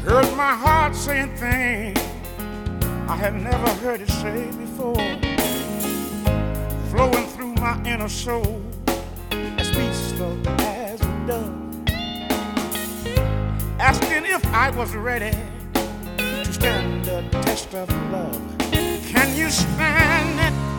Heard my heart saying things I had never heard it say before, flowing through my inner soul as peaceful as a dove, asking if I was ready to stand the test of love. Can you stand it?